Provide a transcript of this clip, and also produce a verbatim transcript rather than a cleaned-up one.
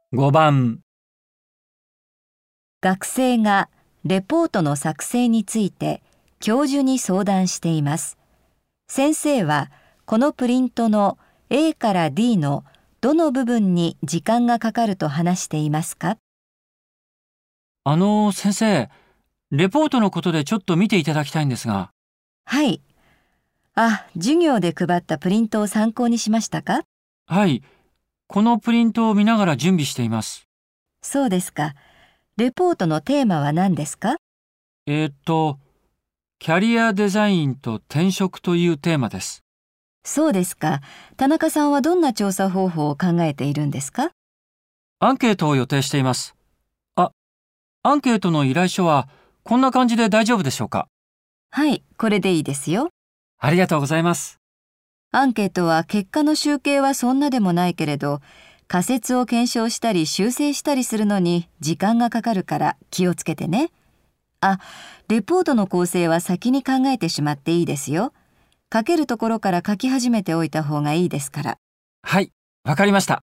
ごばん、 学生がレポートの作成について教授に相談しています。先生はこのプリントの A から D のどの部分に時間がかかると話していますか？ あの、先生、レポートのことでちょっと見ていただきたいんですが。 はい。あ、授業で配ったプリントを参考にしましたか？ はい、このプリントを見ながら準備しています。 そうですか。レポートのテーマは何ですか？ えーっと、キャリアデザインと転職というテーマです。 そうですか。田中さんはどんな調査方法を考えているんですか？ アンケートを予定しています。あ、アンケートの依頼書はこんな感じで大丈夫でしょうか？ はい、これでいいですよ。 ありがとうございます。 アンケートは結果の集計はそんなでもないけれど、仮説を検証したり修正したりするのに時間がかかるから気をつけてね。あ、レポートの構成は先に考えてしまっていいですよ。書けるところから書き始めておいた方がいいですから。 はい、わかりました。